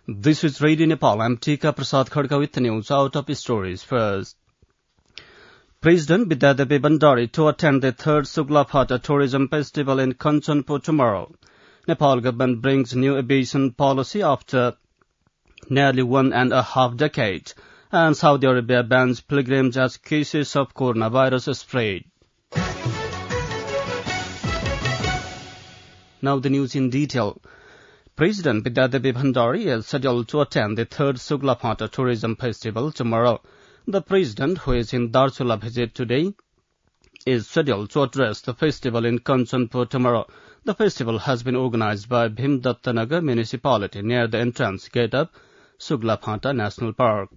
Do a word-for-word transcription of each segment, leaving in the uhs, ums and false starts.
This is Radio Nepal. I'm Tika Prasad Khadka with the news out of stories first. President Bidyadevi Bhandari to attend the third Suglapata Tourism Festival in Kanchanpur tomorrow. Nepal government brings new aviation policy after nearly one and a half decade, and Saudi Arabia bans pilgrims as cases of coronavirus spread. Now the news in detail. President Bidyadevi Bhandari is scheduled to attend the third Suglapata Tourism Festival tomorrow. The president, who is in Darchula visit today, is scheduled to address the festival in Kanchanpur tomorrow. The festival has been organized by Bhimdattanagar municipality near the entrance gate of Suglapata National Park.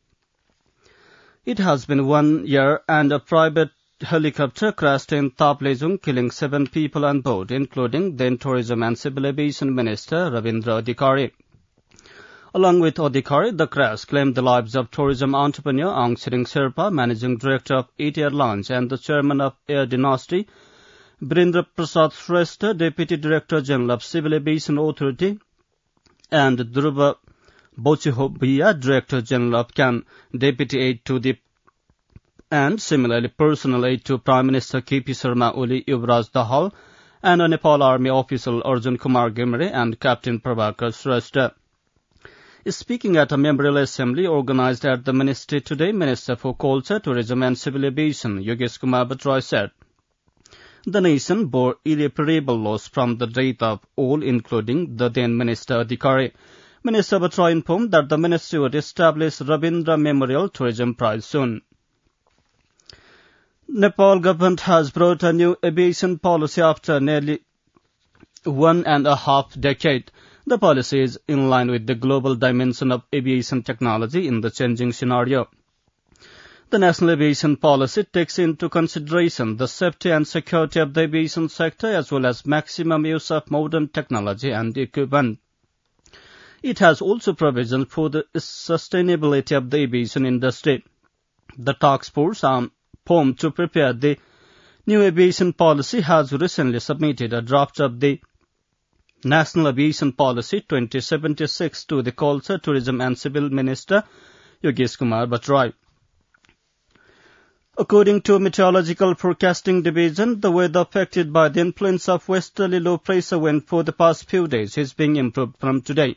It has been one year and a private helicopter crashed in Taplejung, killing seven people on board, including then Tourism and Civil Aviation Minister Ravindra Adhikari. Along with Adhikari, the crash claimed the lives of tourism entrepreneur Aung Siring Sherpa, managing director of eight Airlines, and the chairman of Air Dynasty, Birendra Prasad Shrestha, deputy director general of Civil Aviation Authority, and Dhruva Bochihobia, director general of C A N, deputy aide to the and similarly personal aide to Prime Minister K P Sharma Oli, Yuvraj Dahal, and a Nepal Army official Arjun Kumar Gimre and Captain Prabhakar Shrestha. Speaking at a memorial assembly organized at the ministry today, Minister for Culture, Tourism and Civil Aviation, Yogesh Kumar Bhattrai, said, the nation bore irreparable loss from the death of all, including the then Minister Adhikari. Minister Bhattrai informed that the ministry would establish Ravindra Memorial Tourism Prize soon. Nepal government has brought a new aviation policy after nearly one and a half decade. The policy is in line with the global dimension of aviation technology in the changing scenario. The National Aviation Policy takes into consideration the safety and security of the aviation sector as well as maximum use of modern technology and equipment. It has also provisions for the sustainability of the aviation industry. The task force on formed to prepare the new aviation policy has recently submitted a draft of the National Aviation Policy twenty seventy-six to the Culture, Tourism and Civil Minister Yogesh Kumar Bhattrai. According to Meteorological Forecasting Division, the weather affected by the influence of westerly low pressure wind for the past few days is being improved from today.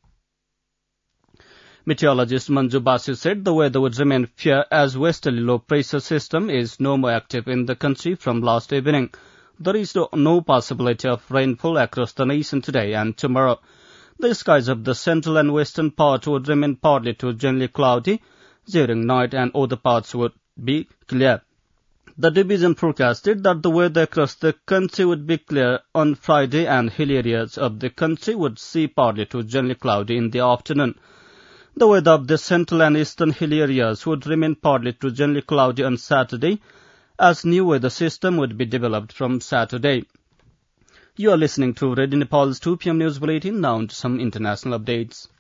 Meteorologist Manju Basu said the weather would remain fair as westerly low pressure system is no more active in the country from last evening. There is no, no possibility of rainfall across the nation today and tomorrow. The skies of the central and western part would remain partly to generally cloudy during night and other parts would be clear. The division forecasted that the weather across the country would be clear on Friday and hilly areas of the country would see partly to generally cloudy in the afternoon. The weather of the central and eastern hilly areas would remain partly to generally cloudy on Saturday, as new weather system would be developed from Saturday. You are listening to Radio Nepal's two p m news bulletin. Now to some international updates.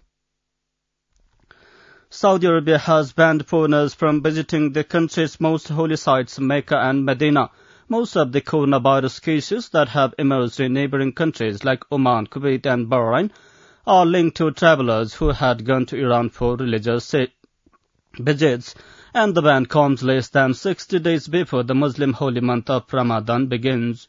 Saudi Arabia has banned foreigners from visiting the country's most holy sites, Mecca and Medina. Most of the coronavirus cases that have emerged in neighboring countries like Oman, Kuwait and Bahrain are linked to travelers who had gone to Iran for religious visits, and the ban comes less than sixty days before the Muslim holy month of Ramadan begins.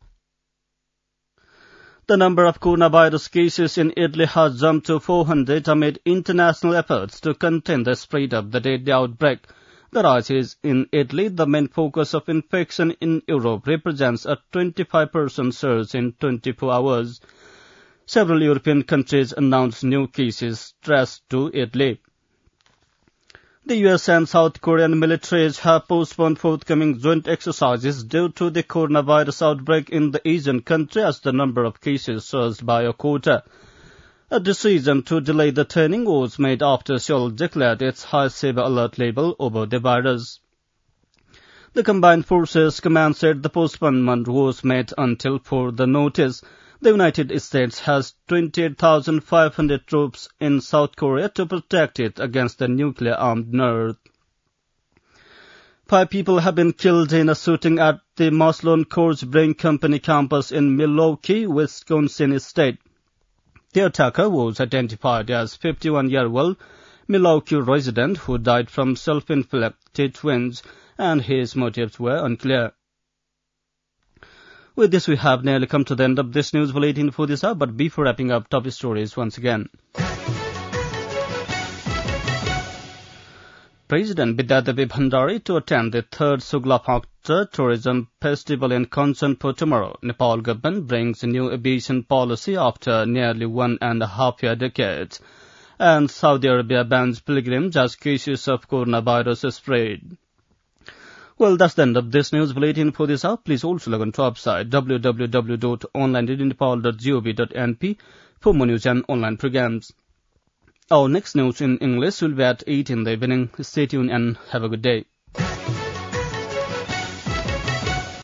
The number of coronavirus cases in Italy has jumped to four hundred amid international efforts to contain the spread of the deadly outbreak. The rise is in Italy, the main focus of infection in Europe, represents a twenty-five percent surge in twenty-four hours. Several European countries announced new cases traced to Italy. The U S and South Korean militaries have postponed forthcoming joint exercises due to the coronavirus outbreak in the Asian country as the number of cases surged by a quarter. A decision to delay the training was made after Seoul declared its highest ever alert level over the virus. The Combined Forces Command said the postponement was made until further notice. The United States has twenty-eight thousand five hundred troops in South Korea to protect it against the nuclear-armed North. Five people have been killed in a shooting at the Maslon Coors Brewing Company campus in Milwaukee, Wisconsin state. The attacker was identified as fifty-one-year-old Milwaukee resident who died from self-inflicted wounds, and his motives were unclear. With this, we have nearly come to the end of this news bulletin for this hour, but before wrapping up, top stories once again. President Bidyadevi Bhandari to attend the third Sugla Phakta Tourism Festival in Kanchanpur tomorrow. Nepal government brings a new aviation policy after nearly one and a half year decades. And Saudi Arabia bans pilgrims as cases of coronavirus spread. Well, that's the end of this news bulletin for this hour. Please also log on to our website w w w dot online radio nepal dot gov dot n p for more news and online programs. Our next news in English will be at eight in the evening. Stay tuned and have a good day.